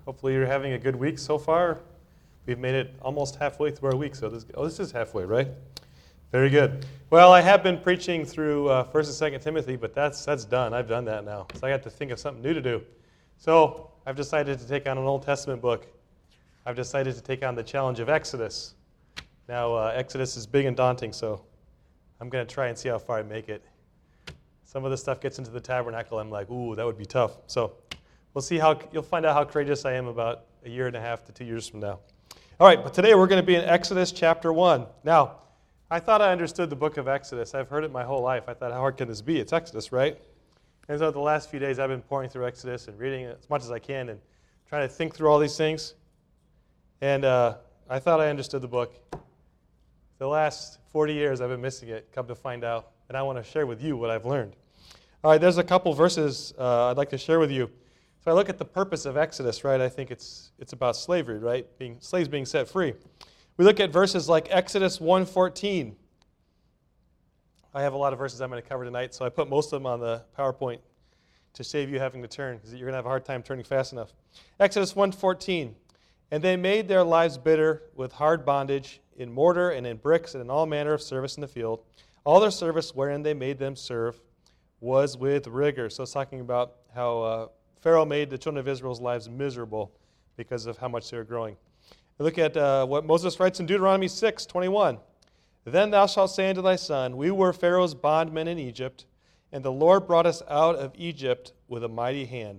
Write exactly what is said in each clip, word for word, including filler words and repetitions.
Hopefully you're having a good week so far. We've made it almost halfway through our week, so this, oh, this is halfway, right? Very good. Well, I have been preaching through uh, First and Second Timothy, but that's that's done. I've done that now, so I got to think of something new to do. So I've decided to take on an Old Testament book. I've decided to take on the challenge of Exodus. Now, uh, Exodus is big and daunting, so I'm going to try and see how far I make it. Some of the stuff gets into the tabernacle. I'm like, ooh, that would be tough. So we'll see how, you'll find out how courageous I am about a year and a half to two years from now. All right, but today we're going to be in Exodus chapter one. Now, I thought I understood the book of Exodus. I've heard it my whole life. I thought, how hard can this be? It's Exodus, right? And so the last few days I've been pouring through Exodus and reading it as much as I can and trying to think through all these things. And uh, I thought I understood the book. The last forty years I've been missing it, come to find out. And I want to share with you what I've learned. All right, there's a couple verses uh, I'd like to share with you. So I look at the purpose of Exodus, right? I think it's it's about slavery, right? Being slaves being set free. We look at verses like Exodus one fourteen. I have a lot of verses I'm going to cover tonight, so I put most of them on the PowerPoint to save you having to turn, because you're going to have a hard time turning fast enough. Exodus one fourteen. And they made their lives bitter with hard bondage in mortar and in bricks and in all manner of service in the field. All their service wherein they made them serve was with rigor. So it's talking about how uh, Pharaoh made the children of Israel's lives miserable because of how much they were growing. Look at uh, what Moses writes in Deuteronomy six twenty-one. Then thou shalt say unto thy son, we were Pharaoh's bondmen in Egypt, and the Lord brought us out of Egypt with a mighty hand.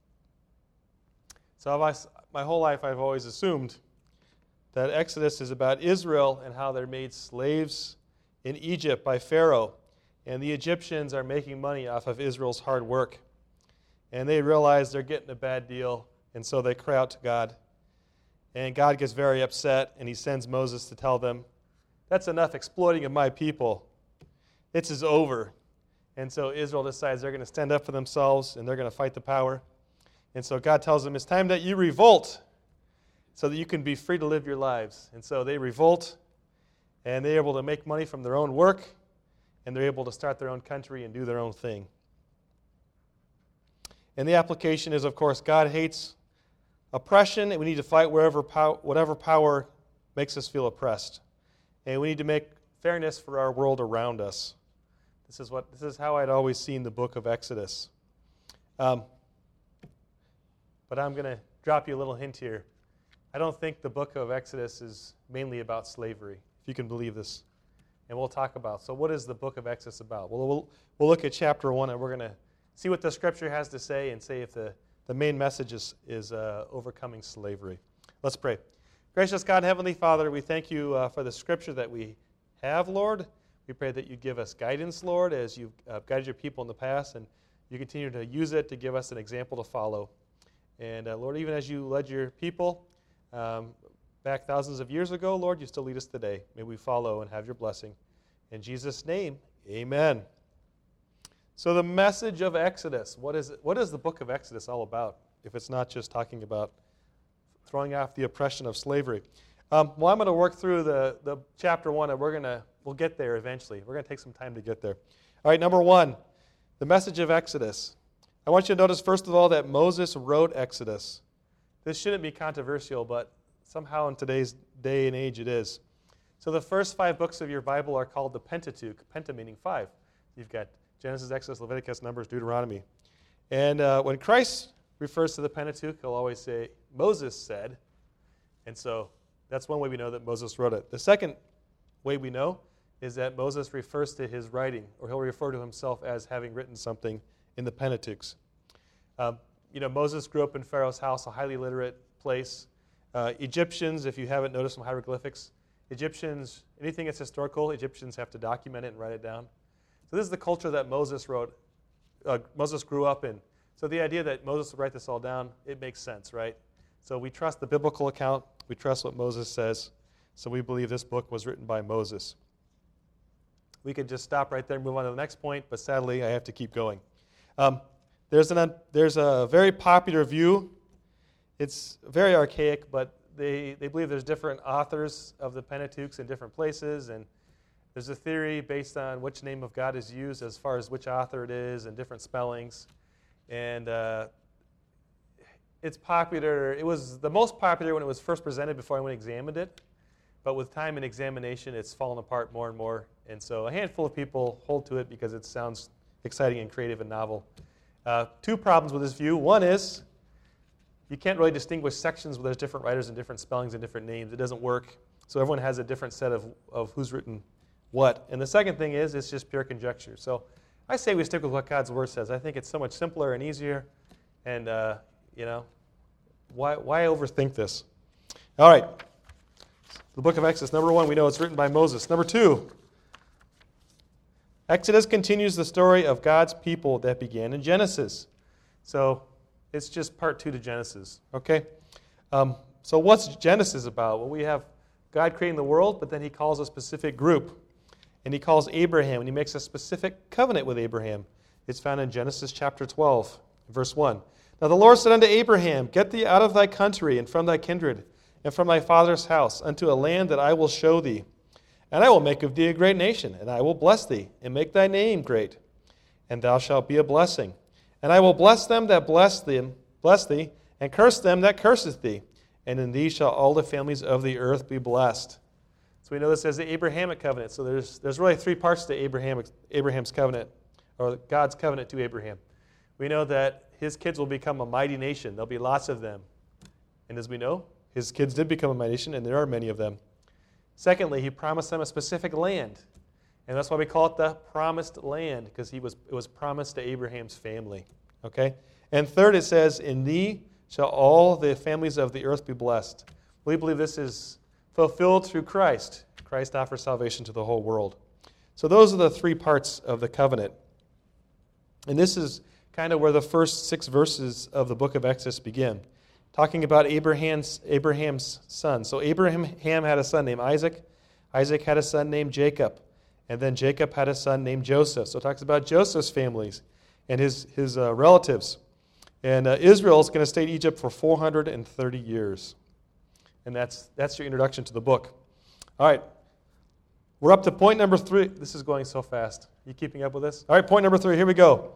So I've, my whole life I've always assumed that Exodus is about Israel and how they're made slaves in Egypt by Pharaoh. And the Egyptians are making money off of Israel's hard work. And they realize they're getting a bad deal, and so they cry out to God. And God gets very upset, and he sends Moses to tell them, that's enough exploiting of my people. This is over. And so Israel decides they're going to stand up for themselves, and they're going to fight the power. And so God tells them, it's time that you revolt so that you can be free to live your lives. And so they revolt, and they're able to make money from their own work, and they're able to start their own country and do their own thing. And the application is, of course, God hates oppression, and we need to fight wherever pow- whatever power makes us feel oppressed. And we need to make fairness for our world around us. This is what this is how I'd always seen the book of Exodus. Um, but I'm going to drop you a little hint here. I don't think the book of Exodus is mainly about slavery, if you can believe this. And we'll talk about, so what is the book of Exodus about? Well, we'll, we'll look at chapter one, and we're going to see what the scripture has to say and say if the, the main message is, is uh, overcoming slavery. Let's pray. Gracious God, Heavenly Father, we thank you uh, for the scripture that we have, Lord. We pray that you give us guidance, Lord, as you've uh, guided your people in the past, and you continue to use it to give us an example to follow. And uh, Lord, even as you led your people um, back thousands of years ago, Lord, you still lead us today. May we follow and have your blessing. In Jesus' name, amen. So the message of Exodus, what is it, what is the book of Exodus all about, if it's not just talking about throwing off the oppression of slavery? Um, well, I'm going to work through the, the chapter one, and we're going to we'll get there eventually. We're going to take some time to get there. All right, number one, the message of Exodus. I want you to notice, first of all, that Moses wrote Exodus. This shouldn't be controversial, but somehow in today's day and age it is. So the first five books of your Bible are called the Pentateuch, penta meaning five. You've got Genesis, Exodus, Leviticus, Numbers, Deuteronomy. And uh, when Christ refers to the Pentateuch, he'll always say, Moses said. And so that's one way we know that Moses wrote it. The second way we know is that Moses refers to his writing, or he'll refer to himself as having written something in the Pentateuch. Um, you know, Moses grew up in Pharaoh's house, a highly literate place. Uh, Egyptians, if you haven't noticed some hieroglyphics, Egyptians, anything that's historical, Egyptians have to document it and write it down. So this is the culture that Moses wrote, uh, Moses grew up in. So the idea that Moses would write this all down, it makes sense, right? So we trust the biblical account. We trust what Moses says. So we believe this book was written by Moses. We could just stop right there and move on to the next point, but sadly, I have to keep going. Um, there's, an, there's a very popular view. It's very archaic, but they, they believe there's different authors of the Pentateuch in different places, and there's a theory based on which name of God is used as far as which author it is and different spellings. And uh, it's popular. It was the most popular when it was first presented before anyone examined it. But with time and examination, it's fallen apart more and more. And so a handful of people hold to it because it sounds exciting and creative and novel. Uh, two problems with this view. One is you can't really distinguish sections where there's different writers and different spellings and different names. It doesn't work. So everyone has a different set of, of who's written what. And the second thing is it's just pure conjecture. So I say we stick with what God's Word says. I think it's so much simpler and easier. And, uh, you know, why, why overthink this? All right. The book of Exodus. Number one, we know it's written by Moses. Number two, Exodus continues the story of God's people that began in Genesis. So it's just part two to Genesis, okay? Um, so what's Genesis about? Well, we have God creating the world, but then he calls a specific group. And he calls Abraham, and he makes a specific covenant with Abraham. It's found in Genesis chapter twelve, verse one. Now the Lord said unto Abraham, Get thee out of thy country, and from thy kindred, and from thy father's house, unto a land that I will show thee. And I will make of thee a great nation, and I will bless thee, and make thy name great. And thou shalt be a blessing. And I will bless them that bless thee, bless thee, and curse them that curseth thee. And in thee shall all the families of the earth be blessed. So we know this as the Abrahamic covenant. So there's there's really three parts to Abraham, Abraham's covenant, or God's covenant to Abraham. We know that his kids will become a mighty nation. There'll be lots of them. And as we know, his kids did become a mighty nation, and there are many of them. Secondly, he promised them a specific land. And that's why we call it the promised land, because he was it was promised to Abraham's family. Okay? And third, it says, In thee shall all the families of the earth be blessed. We believe this is fulfilled through Christ. Christ offers salvation to the whole world. So those are the three parts of the covenant. And this is kind of where the first six verses of the book of Exodus begin, talking about Abraham's, Abraham's son. So Abraham had a son named Isaac. Isaac had a son named Jacob. And then Jacob had a son named Joseph. So it talks about Joseph's families and his, his uh, relatives. And uh, Israel is going to stay in Egypt for four hundred thirty years. And that's that's your introduction to the book. All right. We're up to point number three. This is going so fast. You keeping up with this? All right, point number three. Here we go.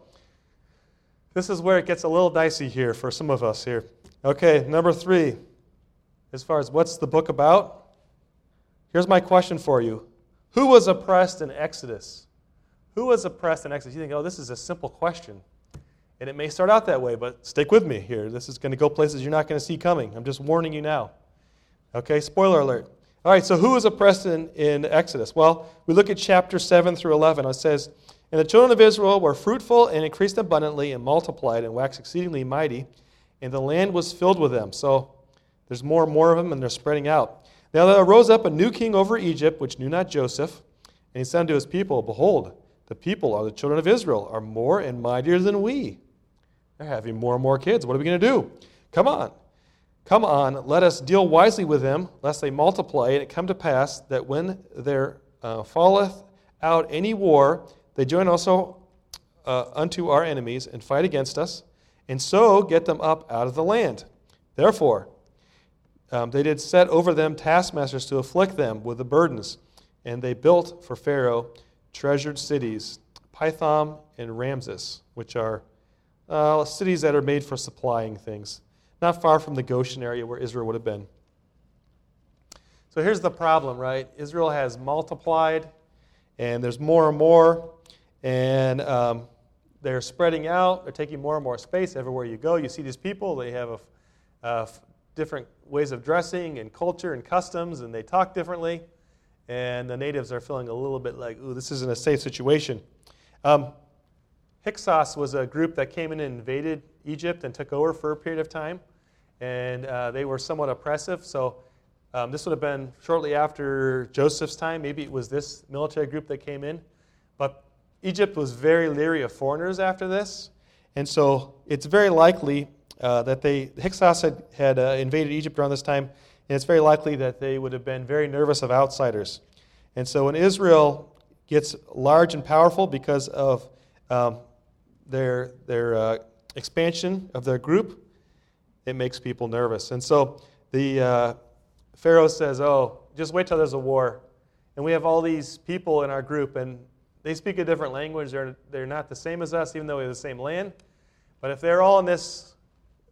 This is where it gets a little dicey here for some of us here. Okay, number three. As far as what's the book about? Here's my question for you. Who was oppressed in Exodus? Who was oppressed in Exodus? You think, oh, this is a simple question. And it may start out that way, but stick with me here. This is going to go places you're not going to see coming. I'm just warning you now. Okay, spoiler alert. All right, so who was oppressed in, in Exodus? Well, we look at chapter seven through eleven. It says, And the children of Israel were fruitful and increased abundantly and multiplied and waxed exceedingly mighty, and the land was filled with them. So there's more and more of them, and they're spreading out. Now there arose up a new king over Egypt, which knew not Joseph. And he said unto his people, Behold, the people are the children of Israel, are more and mightier than we. They're having more and more kids. What are we going to do? Come on. Come on, let us deal wisely with them, lest they multiply. And it come to pass that when there uh, falleth out any war, they join also uh, unto our enemies and fight against us, and so get them up out of the land. Therefore, um, they did set over them taskmasters to afflict them with the burdens, and they built for Pharaoh treasured cities, Pithom and Ramses, which are uh, cities that are made for supplying things, not far from the Goshen area where Israel would have been. So here's the problem, right? Israel has multiplied, and there's more and more, and um, they're spreading out. They're taking more and more space everywhere you go. You see these people, they have a, uh, different ways of dressing and culture and customs, and they talk differently, and the natives are feeling a little bit like, ooh, this isn't a safe situation. Um, Hyksos was a group that came in and invaded Egypt and took over for a period of time, and uh, they were somewhat oppressive. So um, this would have been shortly after Joseph's time. Maybe it was this military group that came in. But Egypt was very leery of foreigners after this, and so it's very likely uh, that they Hyksos had, had uh, invaded Egypt around this time, and it's very likely that they would have been very nervous of outsiders. And so when Israel gets large and powerful because of um, their their uh, expansion of their group, it makes people nervous. And so the uh, Pharaoh says, oh, just wait till there's a war. And we have all these people in our group, and they speak a different language. They're, they're not the same as us, even though we have the same land. But if they're all in this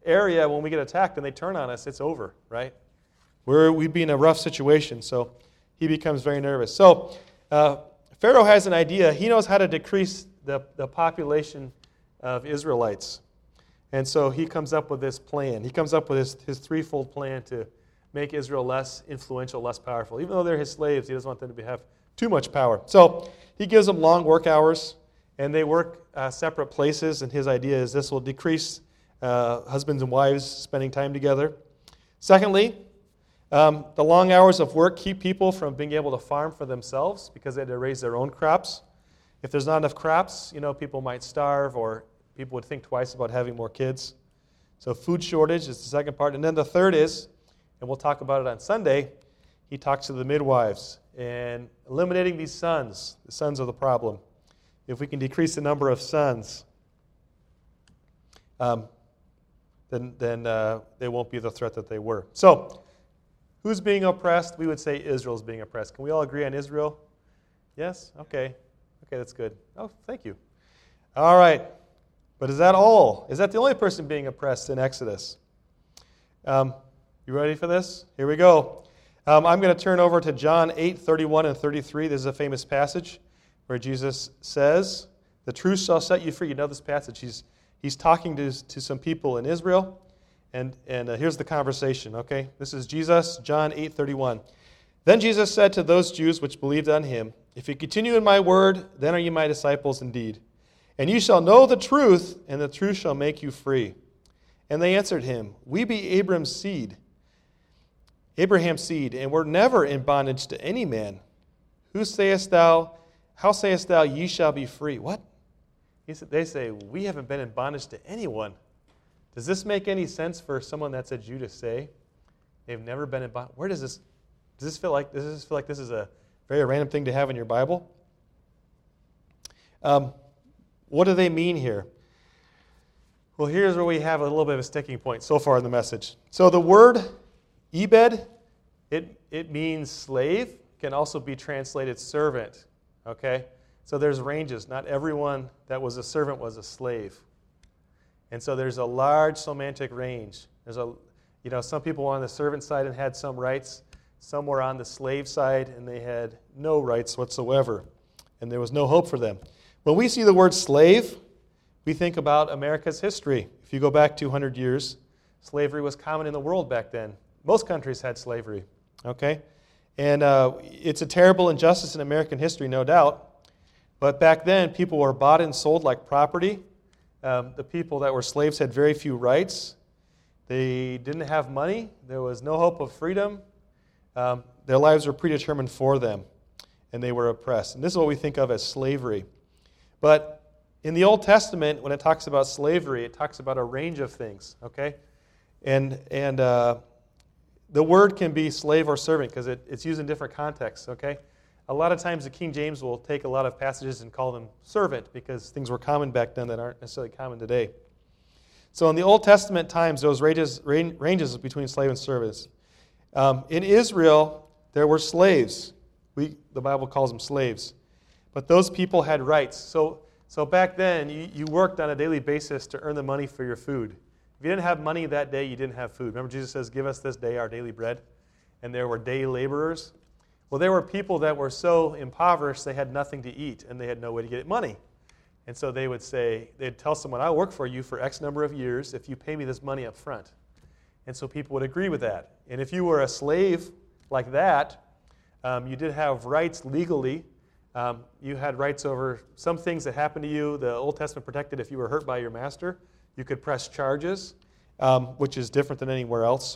area, when we get attacked and they turn on us, it's over, right? We're, we'd be in a rough situation, so he becomes very nervous. So uh, Pharaoh has an idea. He knows how to decrease the, the population of Israelites. And so he comes up with this plan. He comes up with his, his threefold plan to make Israel less influential, less powerful. Even though they're his slaves, he doesn't want them to be, have too much power. So he gives them long work hours, and they work uh, separate places, and his idea is this will decrease uh, husbands and wives spending time together. Secondly, um, the long hours of work keep people from being able to farm for themselves because they had to raise their own crops. If there's not enough crops, you know, people might starve, or people would think twice about having more kids. So food shortage is the second part. And then the third is, and we'll talk about it on Sunday, he talks to the midwives and eliminating these sons. The sons are the problem. If we can decrease the number of sons, um, then, then uh, they won't be the threat that they were. So, who's being oppressed? We would say Israel's being oppressed. Can we all agree on Israel? Yes? Okay. Okay, that's good. Oh, thank you. All right. But is that all? Is that the only person being oppressed in Exodus? Um, you ready for this? Here we go. Um, I'm going to turn over to John eight, thirty-one and thirty-three. This is a famous passage where Jesus says, "The truth shall set you free." You know this passage. He's, he's talking to, to some people in Israel. And, and uh, here's the conversation, okay? This is Jesus, John eight, thirty-one. "Then Jesus said to those Jews which believed on him, 'If you continue in my word, then are you my disciples indeed. And you shall know the truth, and the truth shall make you free.' And they answered him, 'We be Abraham's seed, Abraham's seed, and we're never in bondage to any man. Who sayest thou, how sayest thou, ye shall be free?'" What? He said, they say, "We haven't been in bondage to anyone." Does this make any sense for someone that's a Jew to say they've never been in bondage? Where does this, does this feel like, does this feel like this is a very random thing to have in your Bible? Um, what do they mean here? Well, here's where we have a little bit of a sticking point so far in the message. So the word Ebed, it, it means slave, can also be translated servant, okay? So there's ranges. Not everyone that was a servant was a slave. And so there's a large semantic range. There's a, you know, some people were on the servant side and had some rights. Some were on the slave side and they had no rights whatsoever. And there was no hope for them. When we see the word slave, we think about America's history. If you go back two hundred years, slavery was common in the world back then. Most countries had slavery, okay? And uh, it's a terrible injustice in American history, no doubt. But back then, people were bought and sold like property. Um, the people that were slaves had very few rights. They didn't have money. There was no hope of freedom. Um, their lives were predetermined for them, and they were oppressed. And this is what we think of as slavery. But in the Old Testament, when it talks about slavery, it talks about a range of things, okay? And and uh, the word can be slave or servant because it, it's used in different contexts, okay? A lot of times the King James will take a lot of passages and call them servant because things were common back then that aren't necessarily common today. So in the Old Testament times, those ranges, ranges between slave and servants. Um, in Israel, there were slaves. We, the Bible calls them slaves. But those people had rights. So, so back then, you, you worked on a daily basis to earn the money for your food. If you didn't have money that day, you didn't have food. Remember Jesus says, "Give us this day our daily bread." And there were day laborers. Well, there were people that were so impoverished they had nothing to eat and they had no way to get money. And so they would say, they'd tell someone, "I'll work for you for X number of years if you pay me this money up front." And so people would agree with that. And if you were a slave like that, um, you did have rights legally. Um, you had rights over some things that happened to you. The Old Testament protected if you were hurt by your master. You could press charges, um, which is different than anywhere else.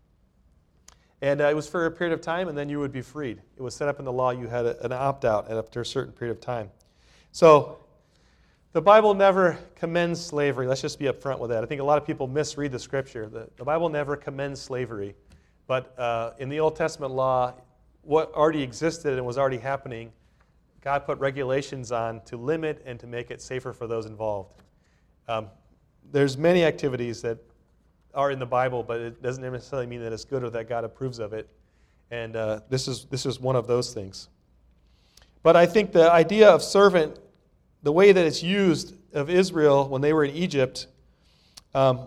And uh, it was for a period of time, and then you would be freed. It was set up in the law. You had a, an opt-out after a certain period of time. So the Bible never commends slavery. Let's just be upfront with that. I think a lot of people misread the Scripture. The, the Bible never commends slavery. But uh, in the Old Testament law, what already existed and was already happening, God put regulations on to limit and to make it safer for those involved. Um, there's many activities that are in the Bible, but it doesn't necessarily mean that it's good or that God approves of it. And uh, this is this is one of those things. But I think the idea of servant, the way that it's used of Israel when they were in Egypt, um,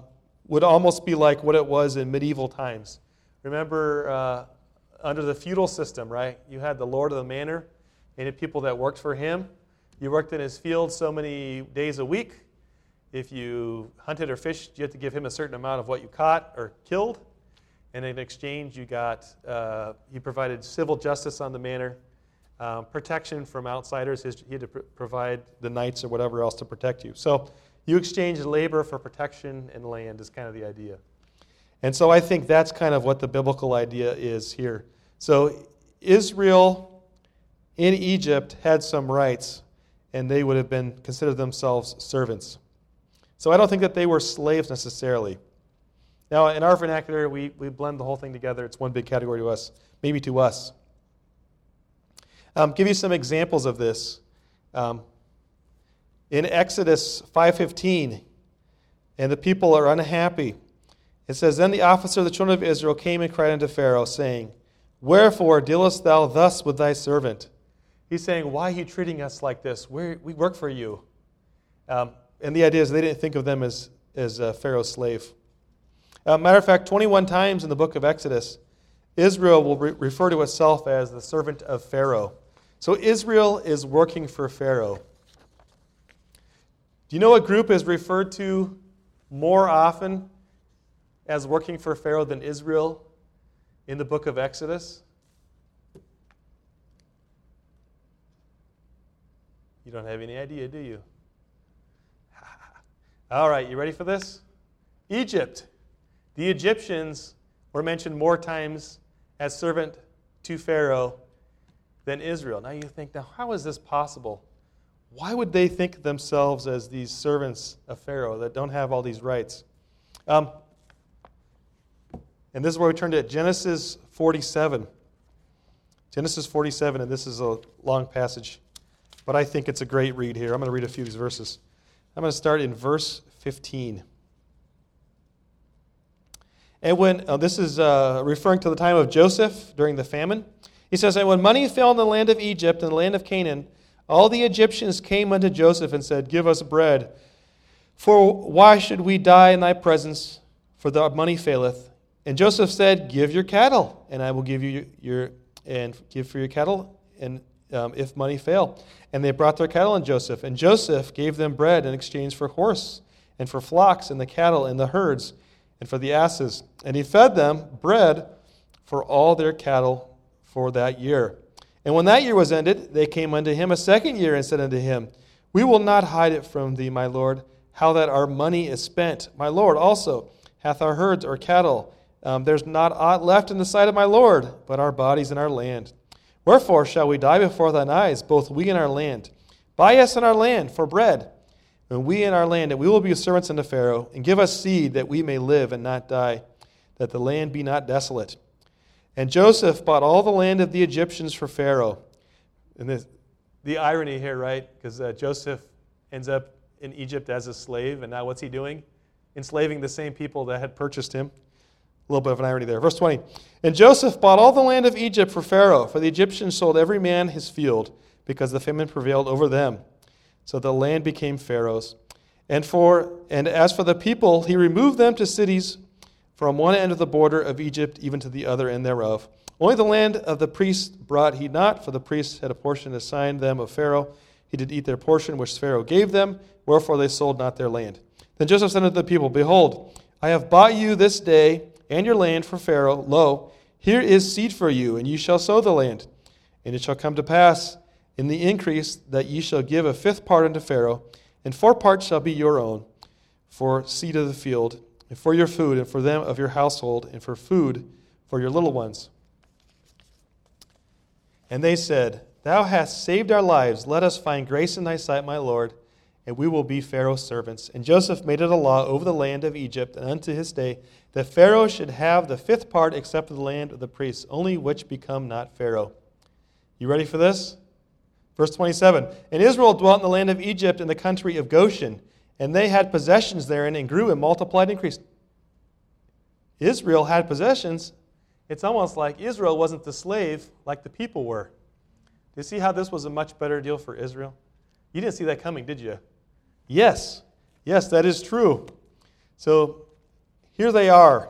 would almost be like what it was in medieval times. Remember, uh, under the feudal system, right? You had the lord of the manor, and had people that worked for him. You worked in his field so many days a week. If you hunted or fished, you had to give him a certain amount of what you caught or killed. And in exchange, you got uh, he provided civil justice on the manor, um, protection from outsiders. His, he had to pr- provide the knights or whatever else to protect you. So you exchange labor for protection and land is kind of the idea. And so I think that's kind of what the biblical idea is here. So Israel in Egypt had some rights, and they would have been considered themselves servants. So I don't think that they were slaves necessarily. Now, in our vernacular, we, we blend the whole thing together. It's one big category to us, maybe to us. Um, give you some examples of this. Um, in Exodus five fifteen, and the people are unhappy. It says, Then the officer of the children of Israel came and cried unto Pharaoh, saying, Wherefore dealest thou thus with thy servant? He's saying, why are you treating us like this? We're, we work for you. Um, and the idea is they didn't think of them as, as uh, Pharaoh's slave. Uh, matter of fact, twenty-one times in the book of Exodus, Israel will re- refer to itself as the servant of Pharaoh. So Israel is working for Pharaoh. Do you know what group is referred to more often as working for Pharaoh than Israel in the book of Exodus? You don't have any idea, do you? All right, you ready for this? Egypt. The Egyptians were mentioned more times as servant to Pharaoh than Israel. Now you think, now how is this possible? Why would they think of themselves as these servants of Pharaoh that don't have all these rights? Um, and this is where we turn to Genesis forty-seven. Genesis forty-seven, and this is a long passage, but I think it's a great read here. I'm going to read a few of these verses. I'm going to start in verse fifteen. And when, uh, this is uh, referring to the time of Joseph during the famine. He says, And when money fell in the land of Egypt and the land of Canaan, all the Egyptians came unto Joseph and said, Give us bread. For why should we die in thy presence? For the money faileth. And Joseph said, Give your cattle, and I will give you your, and give for your cattle, and um, if money fail. And they brought their cattle unto Joseph. And Joseph gave them bread in exchange for horse, and for flocks, and the cattle, and the herds, and for the asses. And he fed them bread for all their cattle for that year. And when that year was ended, they came unto him a second year and said unto him, We will not hide it from thee, my lord, how that our money is spent. My lord also hath our herds or cattle. Um, there's not aught left in the sight of my lord, but our bodies and our land. Wherefore shall we die before thine eyes, both we and our land? Buy us and our land for bread, and we and our land, and we will be servants unto Pharaoh, and give us seed that we may live and not die, that the land be not desolate. And Joseph bought all the land of the Egyptians for Pharaoh. And this, the irony here, right? Because uh, Joseph ends up in Egypt as a slave, and now what's he doing? Enslaving the same people that had purchased him. A little bit of an irony there. Verse twenty. And Joseph bought all the land of Egypt for Pharaoh, for the Egyptians sold every man his field, because the famine prevailed over them. So the land became Pharaoh's. And for and as for the people, he removed them to cities from one end of the border of Egypt even to the other end thereof. Only the land of the priests brought he not, for the priests had a portion assigned them of Pharaoh. He did eat their portion which Pharaoh gave them, wherefore they sold not their land. Then Joseph said unto the people, Behold, I have bought you this day and your land for Pharaoh. Lo, here is seed for you, and ye shall sow the land. And it shall come to pass in the increase that ye shall give a fifth part unto Pharaoh, and four parts shall be your own, for seed of the field, and for your food, and for them of your household, and for food for your little ones. And they said, Thou hast saved our lives. Let us find grace in thy sight, my Lord, and we will be Pharaoh's servants. And Joseph made it a law over the land of Egypt, and unto his day, that Pharaoh should have the fifth part except the land of the priests, only which become not Pharaoh. You ready for this? Verse twenty-seven. And Israel dwelt in the land of Egypt in the country of Goshen, and they had possessions therein, and grew and multiplied and increased. Israel had possessions. It's almost like Israel wasn't the slave like the people were. Do you see how this was a much better deal for Israel? You didn't see that coming, did you? Yes. Yes, that is true. So here they are.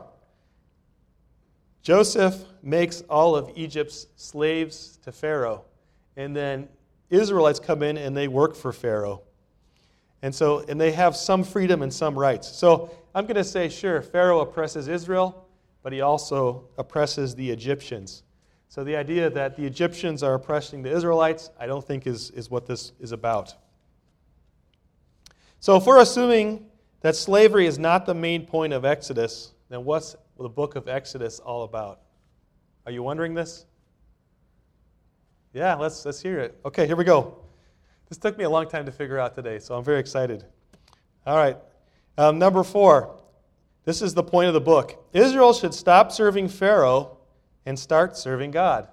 Joseph makes all of Egypt's slaves to Pharaoh. And then Israelites come in and they work for Pharaoh. And so, and they have some freedom and some rights. So I'm going to say, sure, Pharaoh oppresses Israel, but he also oppresses the Egyptians. So the idea that the Egyptians are oppressing the Israelites, I don't think is, is what this is about. So if we're assuming that slavery is not the main point of Exodus, then what's the book of Exodus all about? Are you wondering this? Yeah, let's let's hear it. Okay, here we go. This took me a long time to figure out today, so I'm very excited. All right, um, number four. This is the point of the book. Israel should stop serving Pharaoh and start serving God.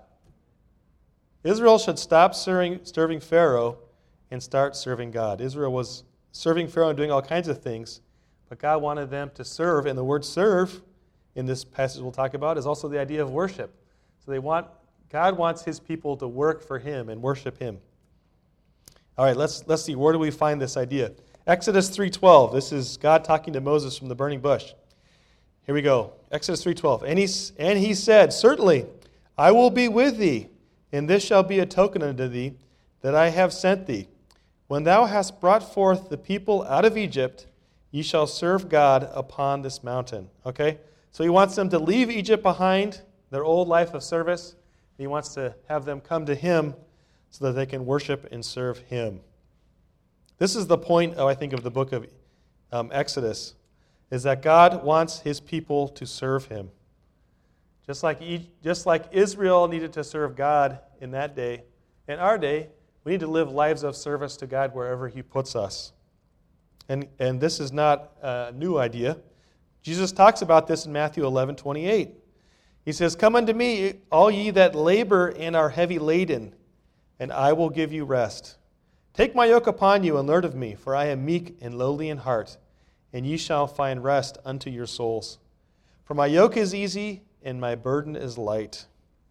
Israel should stop serving, serving Pharaoh and start serving God. Israel was serving Pharaoh and doing all kinds of things, but God wanted them to serve, and the word serve in this passage we'll talk about is also the idea of worship. So they want God wants his people to work for him and worship him. All right, let's let's see, where do we find this idea? Exodus three twelve. This is God talking to Moses from the burning bush. Here we go. Exodus three twelve. And he, and he said, "Certainly, I will be with thee, and this shall be a token unto thee that I have sent thee. When thou hast brought forth the people out of Egypt, ye shall serve God upon this mountain." Okay? So he wants them to leave Egypt behind, their old life of service. He wants to have them come to him so that they can worship and serve him. This is the point, oh, I think, of the book of um, Exodus, is that God wants his people to serve him. Just like, just like Israel needed to serve God in that day, in our day, we need to live lives of service to God wherever he puts us. And, and this is not a new idea. Jesus talks about this in Matthew eleven twenty-eight. He says, "Come unto me, all ye that labor and are heavy laden, and I will give you rest. Take my yoke upon you and learn of me, for I am meek and lowly in heart, and ye shall find rest unto your souls. For my yoke is easy and my burden is light."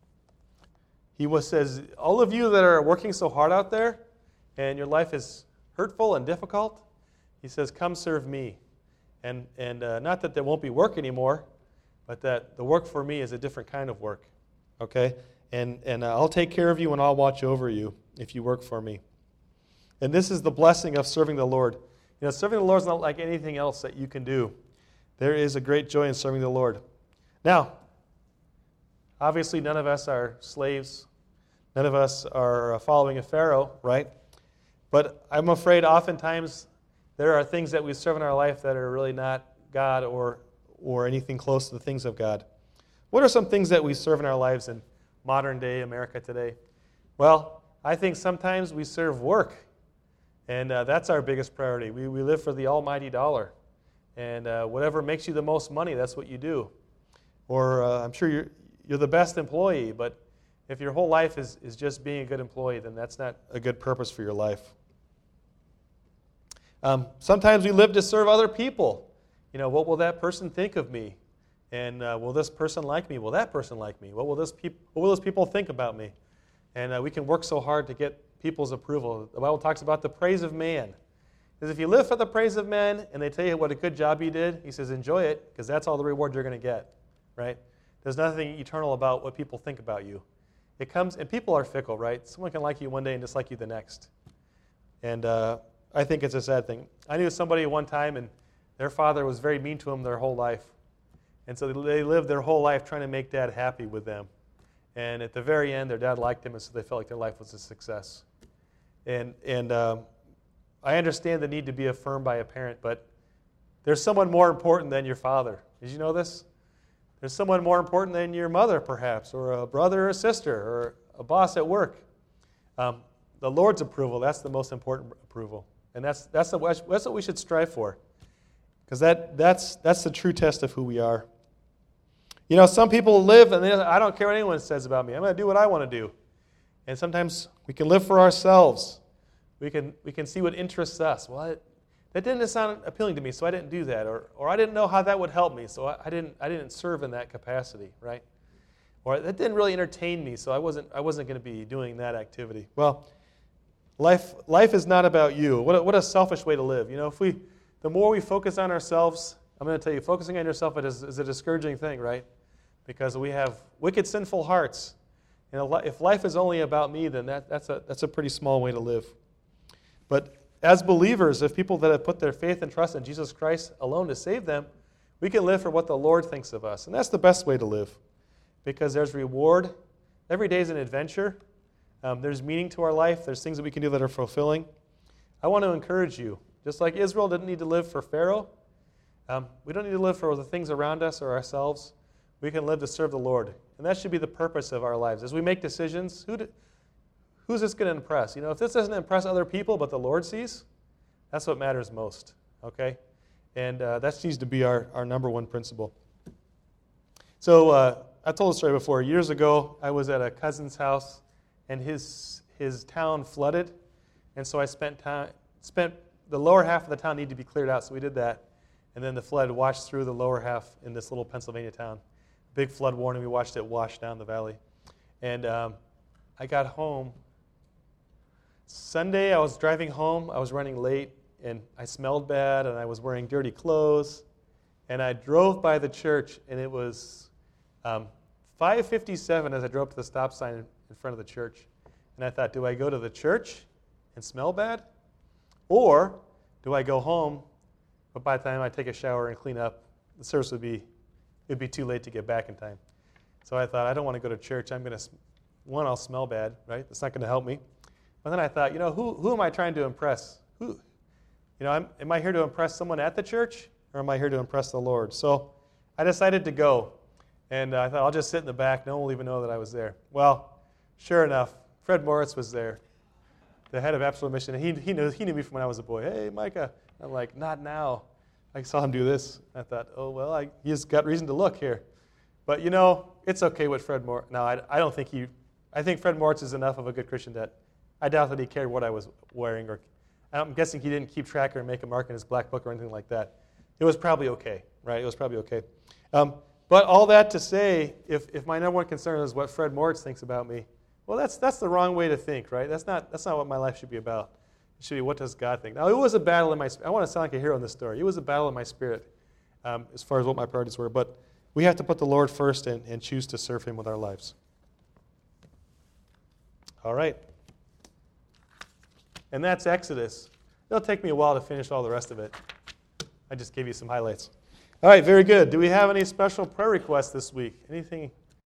He was, says, all of you that are working so hard out there and your life is hurtful and difficult, he says, come serve me. And, and uh, not that there won't be work anymore, but that the work for me is a different kind of work. Okay? And, and uh, I'll take care of you and I'll watch over you if you work for me. And this is the blessing of serving the Lord. You know, serving the Lord is not like anything else that you can do. There is a great joy in serving the Lord. Now, obviously none of us are slaves. None of us are following a Pharaoh, right? But I'm afraid oftentimes there are things that we serve in our life that are really not God or, or anything close to the things of God. What are some things that we serve in our lives in modern day America today? Well, I think sometimes we serve work. And uh, that's our biggest priority. We, we live for the almighty dollar. And uh, whatever makes you the most money, that's what you do. Or uh, I'm sure you're, you're the best employee, but if your whole life is, is just being a good employee, then that's not a good purpose for your life. Um, sometimes we live to serve other people. You know, what will that person think of me? And uh, will this person like me? Will that person like me? What will, this peop- what will those people think about me? And uh, we can work so hard to get people's approval. The Bible talks about the praise of man. Because if you live for the praise of men and they tell you what a good job you did, he says enjoy it because that's all the reward you're going to get, right? There's nothing eternal about what people think about you. It comes, and people are fickle, right? Someone can like you one day and dislike you the next. And uh, I think it's a sad thing. I knew somebody one time and their father was very mean to them their whole life. And so they lived their whole life trying to make dad happy with them. And at the very end, their dad liked him, and so they felt like their life was a success. And and um, I understand the need to be affirmed by a parent, but there's someone more important than your father. Did you know this? There's someone more important than your mother, perhaps, or a brother or a sister, or a boss at work. Um, the Lord's approval, that's the most important approval. And that's that's, the, that's what we should strive for. Because that, that's, that's the true test of who we are. You know, some people live, and they, I don't care what anyone says about me. I'm going to do what I want to do. And sometimes we can live for ourselves. We can we can see what interests us. Well, it, that didn't sound appealing to me, so I didn't do that. Or or I didn't know how that would help me, so I, I didn't I didn't serve in that capacity, right? Or that didn't really entertain me, so I wasn't I wasn't going to be doing that activity. Well, life life is not about you. What a, what a selfish way to live. You know, if we the more we focus on ourselves, I'm going to tell you, focusing on yourself is, is a discouraging thing, right? Because we have wicked, sinful hearts. You know, if life is only about me, then that, that's a that's a pretty small way to live. But as believers, if people that have put their faith and trust in Jesus Christ alone to save them, we can live for what the Lord thinks of us. And that's the best way to live, because there's reward. Every day is an adventure. Um, there's meaning to our life. There's things that we can do that are fulfilling. I want to encourage you, just like Israel didn't need to live for Pharaoh, um, we don't need to live for the things around us or ourselves. We can live to serve the Lord. And that should be the purpose of our lives. As we make decisions, who do, who's this going to impress? You know, if this doesn't impress other people but the Lord sees, that's what matters most, okay? And uh, that needs to be our, our number one principle. So uh, I told a story before. Years ago, I was at a cousin's house, and his his town flooded. And so I spent time, spent the lower half of the town needed to be cleared out, so we did that. And then the flood washed through the lower half in this little Pennsylvania town. Big flood warning. We watched it wash down the valley. And um, I got home. Sunday, I was driving home. I was running late, and I smelled bad, and I was wearing dirty clothes. And I drove by the church, and it was um, five fifty-seven as I drove up to the stop sign in, in front of the church. And I thought, do I go to the church and smell bad? Or do I go home, but by the time I take a shower and clean up, the service would be It'd be too late to get back in time. So I thought, I don't want to go to church. I'm going to, one, I'll smell bad, right? That's not going to help me. But then I thought, you know, who who am I trying to impress? Who, you know, I'm, am I here to impress someone at the church, or am I here to impress the Lord? So I decided to go, and uh, I thought, I'll just sit in the back. No one will even know that I was there. Well, sure enough, Fred Moritz was there, the head of Absolute Mission. He he knew he knew me from when I was a boy. Hey, Micah. I'm like, not now. I saw him do this. I thought, oh, well, I, he's got reason to look here. But, you know, it's okay with Fred Moritz. No, I, I don't think he, I think Fred Moritz is enough of a good Christian that I doubt that he cared what I was wearing. Or I'm guessing he didn't keep track or make a mark in his black book or anything like that. It was probably okay, right? It was probably okay. Um, but all that to say, if, if my number one concern is what Fred Moritz thinks about me, well, that's that's the wrong way to think, right? That's not that's not what my life should be about. It should be, what does God think? Now, it was a battle in my spirit. I want to sound like a hero in this story. It was a battle in my spirit um, as far as what my priorities were. But we have to put the Lord first and, and choose to serve Him with our lives. All right. And that's Exodus. It'll take me a while to finish all the rest of it. I just gave you some highlights. All right, very good. Do we have any special prayer requests this week? Anything